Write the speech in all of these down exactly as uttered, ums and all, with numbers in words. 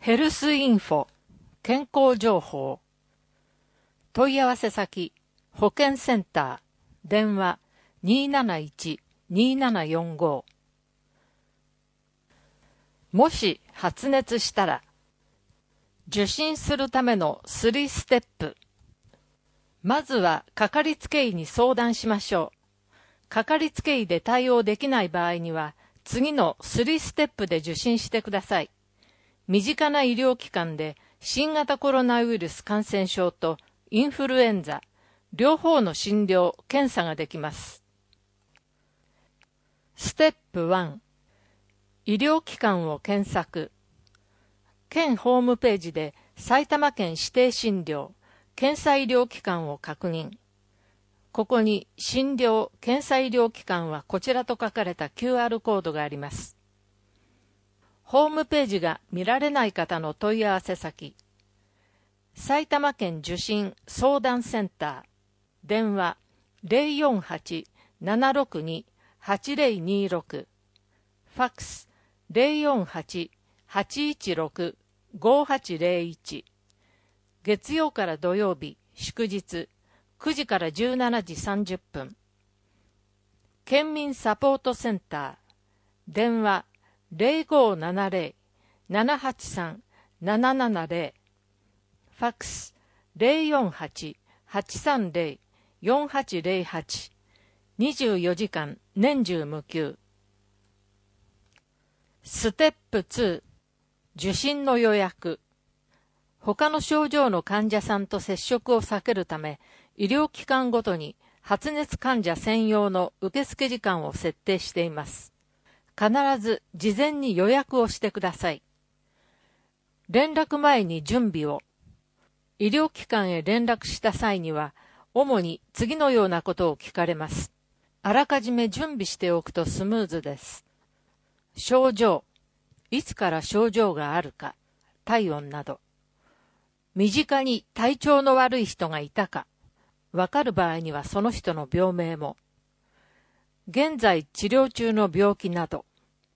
ヘルスインフォ健康情報問い合わせ先保健センター電話 にーなないち にーななよんご もし発熱したら受診するためのさんステップ。まずはかかりつけ医に相談しましょう。かかりつけ医で対応できない場合には次のさんステップで受診してください。身近な医療機関で新型コロナウイルス感染症とインフルエンザ、両方の診療、検査ができます。ステップいち、医療機関を検索。県ホームページで埼玉県指定診療、検査医療機関を確認。ここに診療、検査医療機関はこちらと書かれた キューアール コードがあります。ホームページが見られない方の問い合わせ先。埼玉県受診相談センター。電話 ゼロよんはち ななろくに はちゼロにろく。ファックス ゼロよんはち はちいちろく ごはちゼロいち。月曜から土曜日、祝日、くじからじゅうしちじさんじゅっぷん。県民サポートセンター。電話ゼロごななゼロ ななはちさん ななななゼロ。ファックスゼロよんはち はちさんゼロ よんはちゼロはち。にじゅうよじかん年中無休。ステップに、受診の予約。他の症状の患者さんと接触を避けるため、医療機関ごとに発熱患者専用の受付時間を設定しています。必ず事前に予約をしてください。連絡前に準備を。医療機関へ連絡した際には、主に次のようなことを聞かれます。あらかじめ準備しておくとスムーズです。症状、いつから症状があるか、体温など。身近に体調の悪い人がいたか、わかる場合にはその人の病名も。現在治療中の病気など。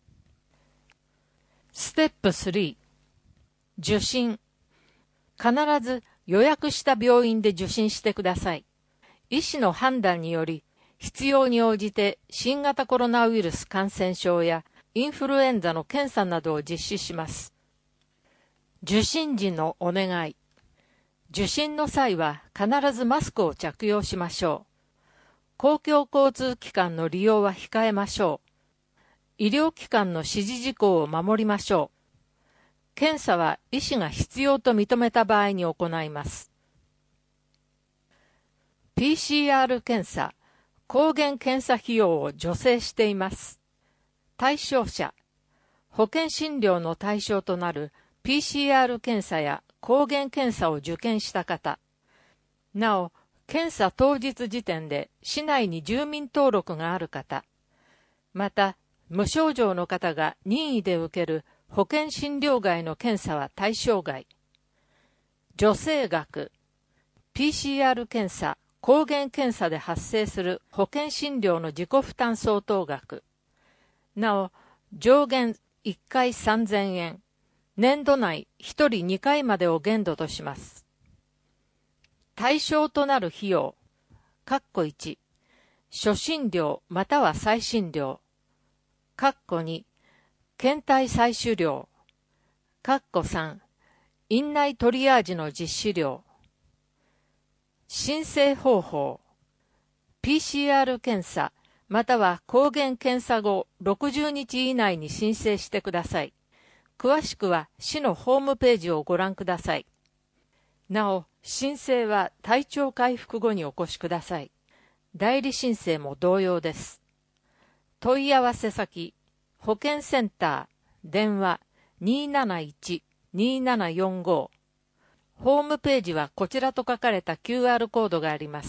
ステップさん、受診。必ず予約した病院で受診してください。医師の判断により、必要に応じて新型コロナウイルス感染症やインフルエンザの検査などを実施します。受診時のお願い。受診の際は必ずマスクを着用しましょう。公共交通機関の利用は控えましょう。医療機関の指示事項を守りましょう。検査は医師が必要と認めた場合に行います。ピーシーアール 検査、抗原検査費用を助成しています。対象者、保険診療の対象となる ピーシーアール 検査や抗原検査を受検した方。なお、検査当日時点で市内に住民登録がある方。また、無症状の方が任意で受ける保険診療外の検査は対象外。助成額、ピーシーアール 検査、抗原検査で発生する保険診療の自己負担相当額。なお、上限いっかいさんぜんえん、年度内ひとりにかいまでを限度とします。対象となる費用、括弧いち、初診料または再診料、括弧に、検体採取料、括弧さん、院内トリアージの実施料、申請方法、ピーシーアール 検査、または抗原検査後ろくじゅうにち以内に申請してください。詳しくは市のホームページをご覧ください。なお、申請は体調回復後にお越しください。代理申請も同様です。問い合わせ先、保健センター、電話 にーなないち にーななよんご。ホームページはこちらと書かれた キューアール コードがあります。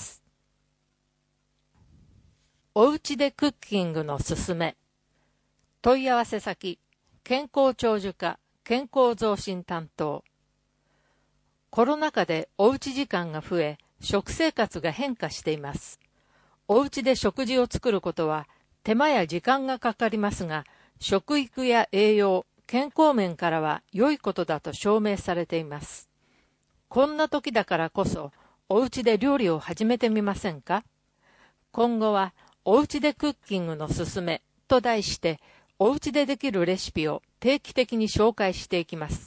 おうちでクッキングのすすめ。問い合わせ先、健康長寿課、健康増進担当。コロナ禍でおうち時間が増え、食生活が変化しています。おうちで食事を作ることは手間や時間がかかりますが、食育や栄養、 健康面からは良いことだと証明されています。こんな時だからこそ、お家で料理を始めてみませんか？今後は、お家でクッキングのすすめと題して、お家でできるレシピを定期的に紹介していきます。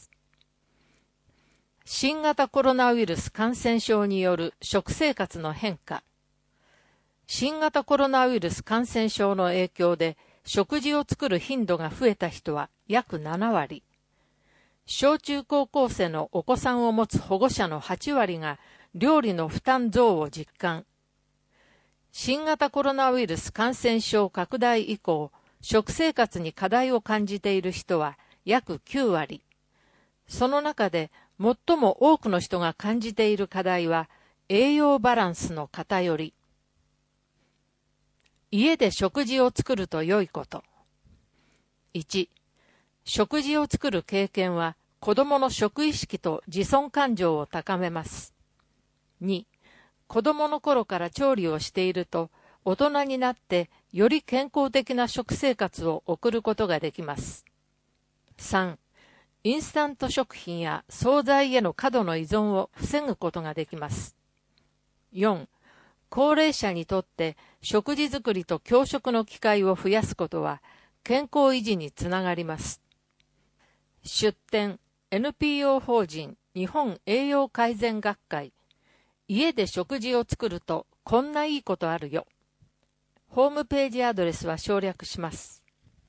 新型コロナウイルス感染症による食生活の変化。新型コロナウイルス感染症の影響で食事を作る頻度が増えた人は約ななわり。小中高校生のお子さんを持つ保護者のはちわりが料理の負担増を実感。新型コロナウイルス感染症拡大以降、食生活に課題を感じている人は約きゅうわり。その中で最も多くの人が感じている課題は栄養バランスの偏り。家で食事を作ると良いこと。いち、食事を作る経験は子供の食意識と自尊感情を高めます。に、子供の頃から調理をしていると大人になってより健康的な食生活を送ることができます。さん、インスタント食品や惣菜への過度の依存を防ぐことができます。よん、高齢者にとって食事作りと教食の機会を増やすことは健康維持につながります。出典 エヌピーオー 法人日本栄養改善学会。家で食事を作るとこんないいことあるよ。ホームページアドレスは省略します。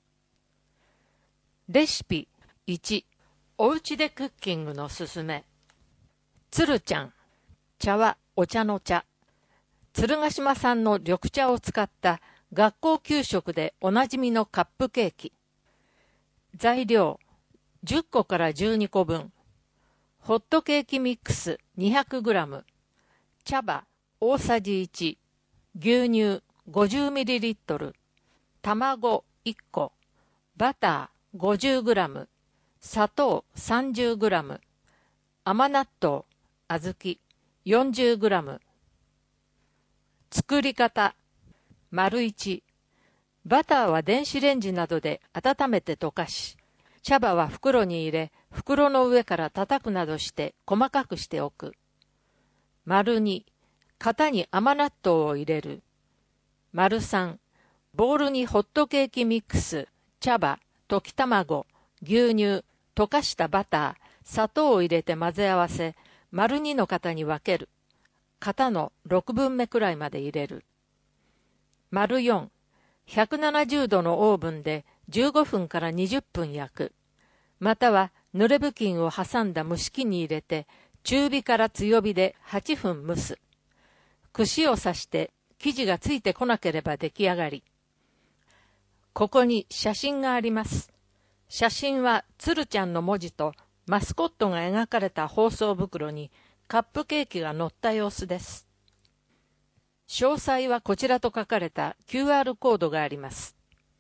レシピいち、おうちでクッキングのすすめ。つるちゃん。茶はお茶の茶。鶴ヶ島産の緑茶を使った学校給食でおなじみのカップケーキ。材料じゅっこからじゅうにこぶん。ホットケーキミックス にひゃくグラム。茶葉大さじいち。牛乳 ごじゅうミリリットル。卵いっこ。バター ごじゅうグラム。砂糖 さんじゅうグラム。甘納豆、小豆 よんじゅうグラム。作り方。丸いち。バターは電子レンジなどで温めて溶かし、茶葉は袋に入れ、袋の上から叩くなどして細かくしておく。丸に。型に甘納豆を入れる。丸さん。ボウルにホットケーキミックス、茶葉、溶き卵、牛乳、溶かしたバター、砂糖を入れて混ぜ合わせ、丸にの型に分ける。型のろくぶんめくらいまで入れる。丸よん。ひゃくななじゅうどのオーブンでじゅうごふんからにじゅっぷん焼く。または濡れ布巾を挟んだ蒸し器に入れて中火から強火ではっぷん蒸す。串を刺して生地がついてこなければ出来上がり。ここに写真があります。写真はつるちゃんの文字とマスコットが描かれた包装袋にカップケーキが載った様子です。詳細はこちらと書かれた キューアール コードがあります。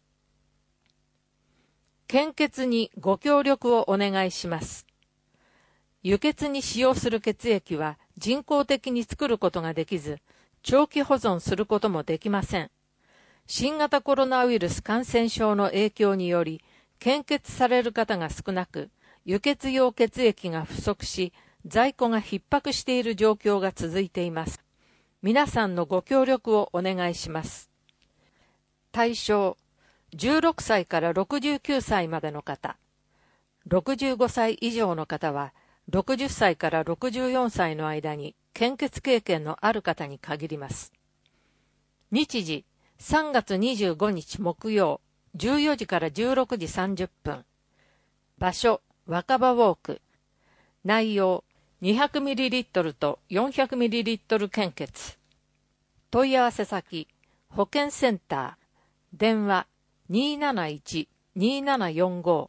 献血にご協力をお願いします。輸血に使用する血液は人工的に作ることができず、長期保存することもできません。新型コロナウイルス感染症の影響により、献血される方が少なく、輸血用血液が不足し、在庫が逼迫している状況が続いています。皆さんのご協力をお願いします。対象、じゅうろくさいからろくじゅうきゅうさいまでの方。ろくじゅうごさい以上の方は、ろくじゅっさいからろくじゅうよんさいの間に献血経験のある方に限ります。日時、さんがつにじゅうごにち木曜、じゅうよじからじゅうろくじさんじゅっぷん。場所、若葉ウォーク。内容、にひゃくミリリットル と よんひゃくミリリットル 献血。問い合わせ先、保健センター。電話、にーなないち にーななよんご。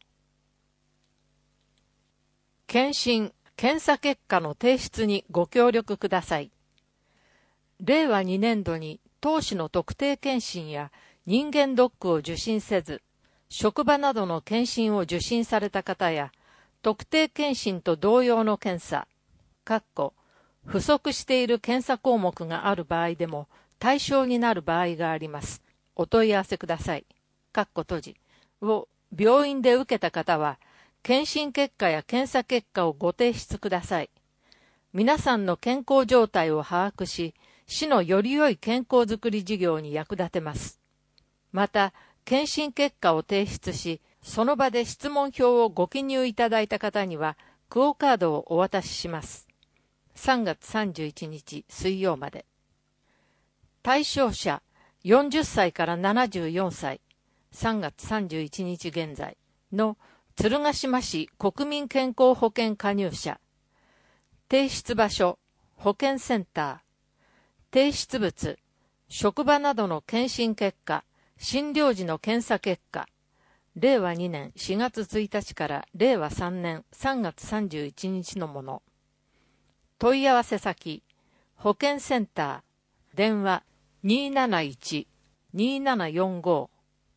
検診、検査結果の提出にご協力ください。れいわにねんどに当種の特定検診や人間ドックを受診せず、職場などの検診を受診された方や、特定検診と同様の検査、かっこ不足している検査項目がある場合でも対象になる場合があります。お問い合わせください。かっこ閉じを病院で受けた方は、 検診結果や検査結果をご提出ください。皆さんの健康状態を把握し、市のより良い健康づくり事業に役立てます。また、検診結果を提出し、その場で質問票をご記入いただいた方には、クオカードをお渡しします。さんがつさんじゅういちにち水曜まで。対象者よんじゅっさいからななじゅうよんさい、さんがつさんじゅういちにち現在の鶴ヶ島市国民健康保険加入者。提出場所、保健センター。提出物、職場などの検診結果、診療時の検査結果。れいわにねんしがつついたちかられいわさんねんさんがつさんじゅういちにちのもの。問い合わせ先、保健センター、電話 にーなないち にーななよんご。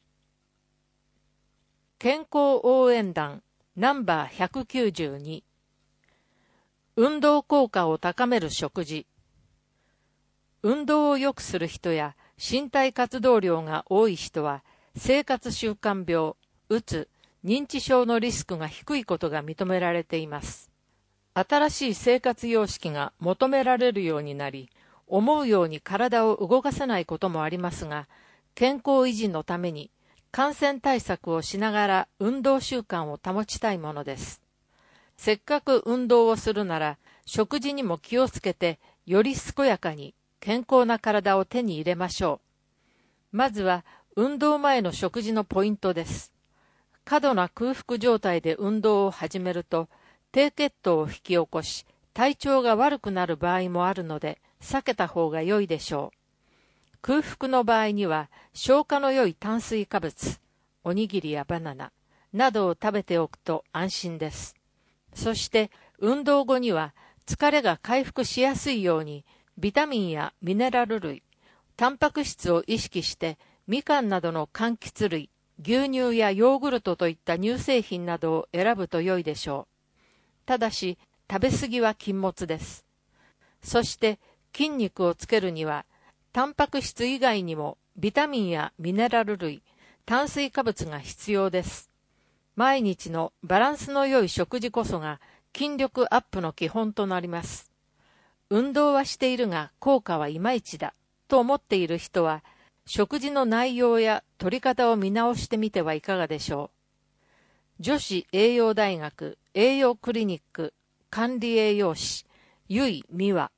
健康応援団ナンバーひゃくきゅうじゅうに。運動効果を高める食事。運動を良くする人や身体活動量が多い人は生活習慣病、うつ、認知症のリスクが低いことが認められています。新しい生活様式が求められるようになり、思うように体を動かせないこともありますが、健康維持のために感染対策をしながら運動習慣を保ちたいものです。せっかく運動をするなら、食事にも気をつけて、より健やかに健康な体を手に入れましょう。まずは、運動前の食事のポイントです。過度な空腹状態で運動を始めると、低血糖を引き起こし、体調が悪くなる場合もあるので、避けた方が良いでしょう。空腹の場合には、消化の良い炭水化物、おにぎりやバナナなどを食べておくと安心です。そして、運動後には、疲れが回復しやすいように、ビタミンやミネラル類、タンパク質を意識して、みかんなどの柑橘類、牛乳やヨーグルトといった乳製品などを選ぶと良いでしょう。ただし、食べ過ぎは禁物です。そして、筋肉をつけるには、タンパク質以外にもビタミンやミネラル類、炭水化物が必要です。毎日のバランスの良い食事こそが筋力アップの基本となります。運動はしているが効果はいまいちだと思っている人は、食事の内容や取り方を見直してみてはいかがでしょう。女子栄養大学栄養クリニック管理栄養士、由井美和。